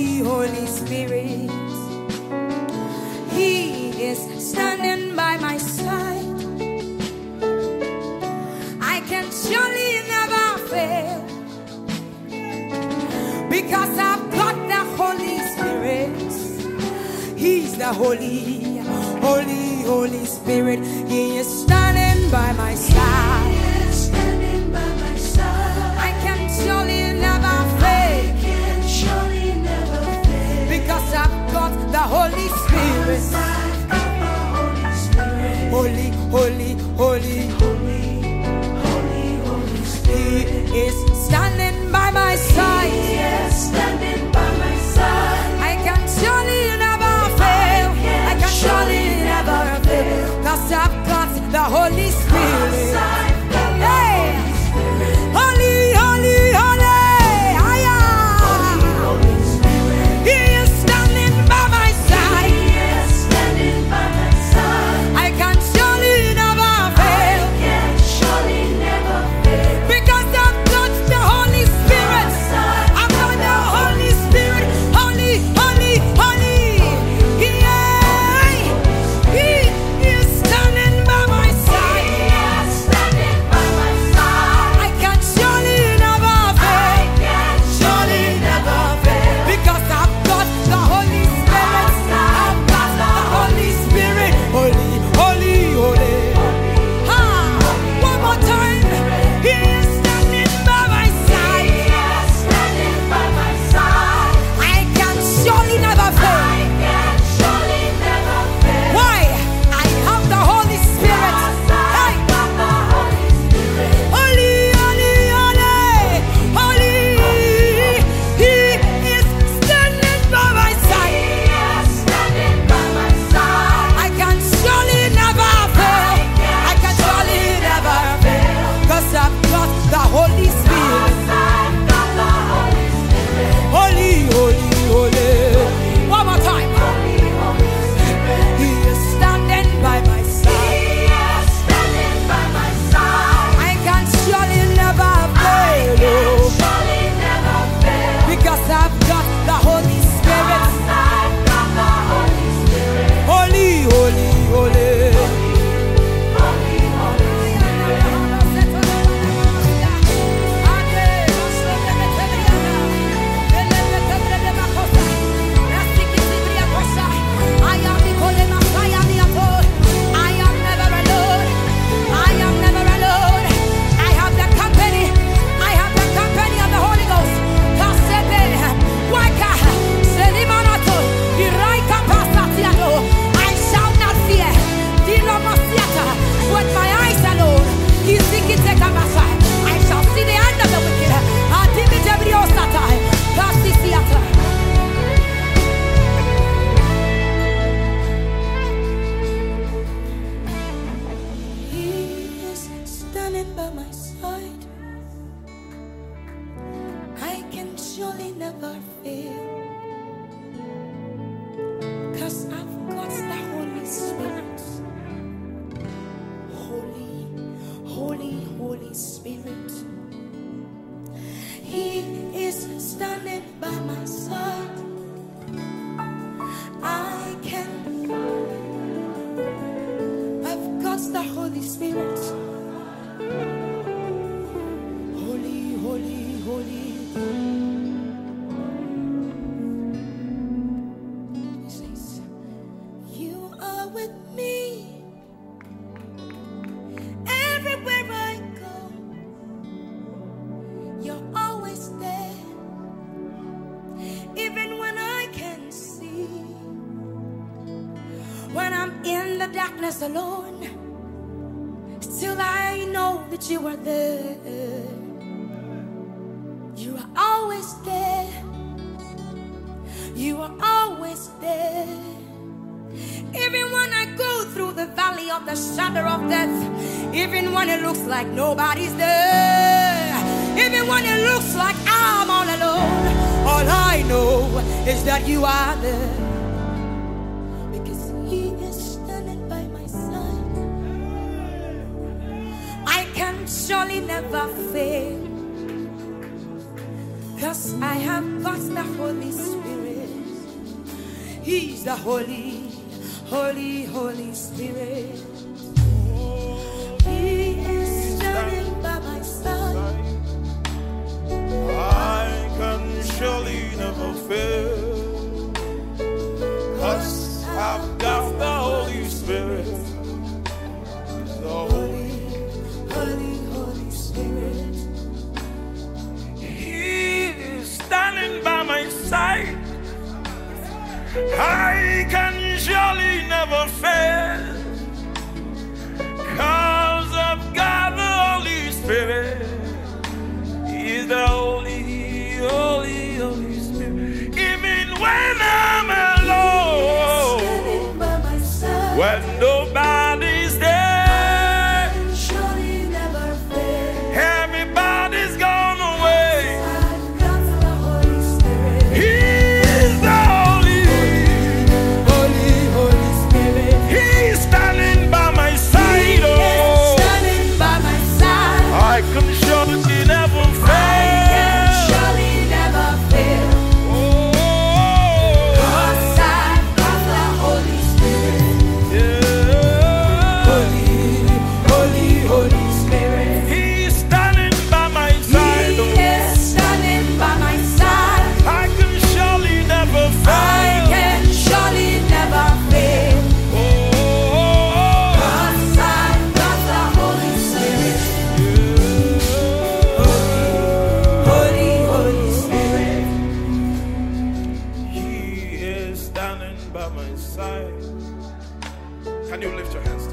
Holy, Holy Spirit. He is standing by my side. I can surely never fail, because I've got the Holy Spirit. He's the Holy, Holy, Holy Spirit. He is standing by my side. He is standing by my side. I can surely never fail. I can surely never fail, because I've got the Holy Spirit. I've got the Holy Spirit. Holy, Holy, Holy, Holy, Holy, Holy Spirit. He is standing by my side. He is standing by my side. I can surely never fail. I can surely never fail, because I've got the Holy Spirit. Hey! Holy, Holy, Holy, Holy Spirit. He is standing by my side. He is standing by my side. I can surely never fail. I can surely never fail, because I've got the Holy Spirit. I've got the Holy Spirit. Holy, Holy, Holy. He is standing by my side. He is standing by my side. I can surely never fail. I can surely never fail, because I've got the Holy Spirit. I've got the Holy Spirit. Holy, Holy, Holy. Ha! One more time. He is standing by my side. He is standing by my side. I can surely never fail. I can surely never fail. Why? I have the Holy Spirit. Hey! Holy, Holy, Holy, Holy. He is standing by my side. He is standing by my side. I can surely never fail. I can surely never fail, because I've got the Holy Spirit. Holy, Holy, Holy. One more time. He is standing by my side. He is standing by my side. I can surely never fail, because I've got the Holy Spirit. Holy, Holy, Holy. Never fail, 'cause I've got the Holy Spirit. Holy, Holy, Holy Spirit. He is standing by my side. I've got the Holy Spirit. Holy, Holy, Holy. When I'm in the darkness alone, still I know that you are there. You are always there. You are always there. Even when I go through the valley of the shadow of death, even when it looks like nobody's there, even when it looks like I'm all alone, all I know is that you are there. Surely never fail, 'cause I have got the Holy Spirit. He's the Holy, Holy, Holy Spirit. He is standing by my side. I can surely never fail, 'cause I've got the Holy Spirit. The Holy, Holy, Holy Spirit. He is standing by my side. I can surely never fail, 'cause I've got the Holy Spirit. He's the Holy, Holy, Holy Spirit. Even when I'm alone, when nobody's there, Surely never fail. everybody's gone away. I've got the Holy Spirit. He's the Holy, Holy, Holy Spirit. He's standing by my side. He is Oh, standing by my side. I can surely never I fail. can surely never fail. Oh, 'Cause I've got the Holy Spirit. yeah. Holy, Holy, Holy Spirit. He's standing by my side. He is standing by my side. I can surely never I fail. can surely never fail. Oh, 'Cause I've got the Holy Spirit. Holy, Holy Spirit. He is standing by my side. Can you lift your hands?